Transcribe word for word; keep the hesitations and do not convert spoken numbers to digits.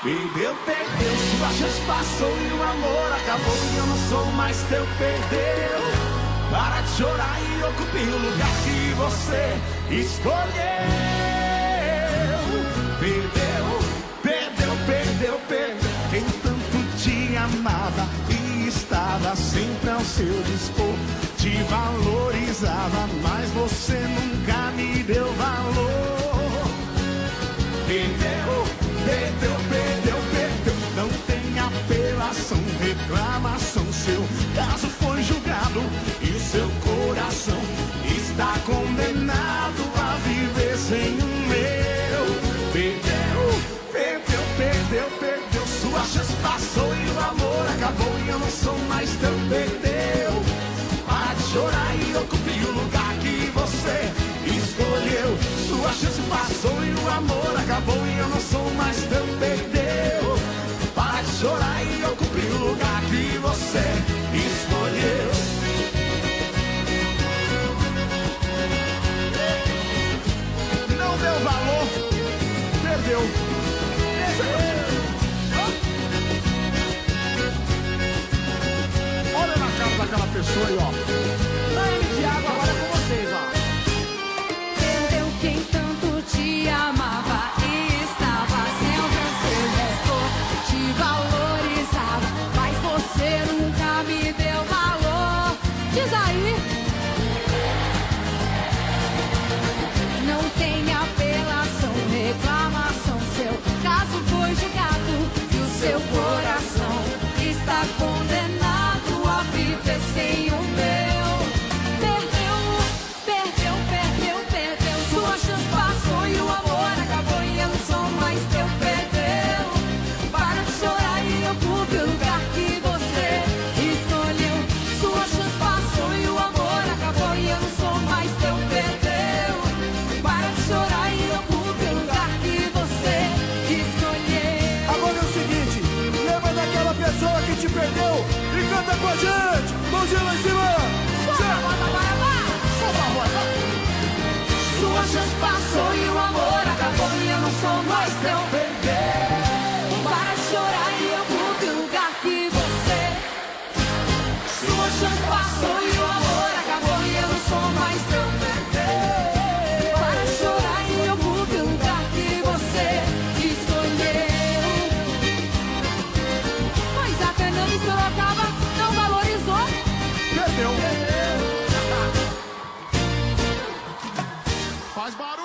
Perdeu, perdeu, sua chance passou e o amor acabou e eu não sou mais teu. Perdeu, para de chorar e ocupe o lugar que você escolheu. Perdeu, perdeu, perdeu, perdeu quem tanto te amava e estava sempre ao seu dispor. Te valorizava, mas você nunca me deu valor. Perdeu, perdeu, perdeu, perdeu. Não tem apelação, reclamação. Seu caso foi julgado e o seu coração está condenado a viver sem o meu. Perdeu, perdeu, perdeu, perdeu. Sua chance passou e o amor acabou e eu não sou mais teu. Perdeu, para de chorar e ocupe o lugar que você escolheu. Sua chance passou e o amor acabou e eu não sou mais teu. Perdeu, para de chorar e ocupe o lugar que você escolheu. Não deu valor, perdeu. Olha na cara daquela pessoa aí, ó. Dani Thiago, agora é com vocês, ó. Perdeu quem tanto te amava e estava sempre ao seu dispor. Te valorizava, mas você nunca me deu valor. Diz aí. Não tem apelação, reclamação. Seu caso foi julgado e o seu coração está condenado a viver sem o meu. Perdeu, perdeu, perdeu, perdeu. Sua chance passou e o amor acabou e eu não sou mais teu. Perdeu, para de chorar e ocupe o lugar que você escolheu. Sua chance passou e o amor acabou e eu não sou mais teu. Perdeu, para de chorar e ocupe o lugar que você escolheu. Agora é o seguinte, lembra daquela pessoa que te perdeu e canta com a gente. Mãozinha lá em cima. Bora, bora, bora, bora. Sua chance passou e o amor acabou e eu não sou mais teu. Perdeu, Para de chorar e ocupe o lugar que você. sua chance passou e o amor acabou e eu não sou mais teu. Perdeu, Para de chorar e ocupe o lugar que você escolheu. Mas a Fernanda em Sorocaba não valorizou. perdeu. Faz barulho.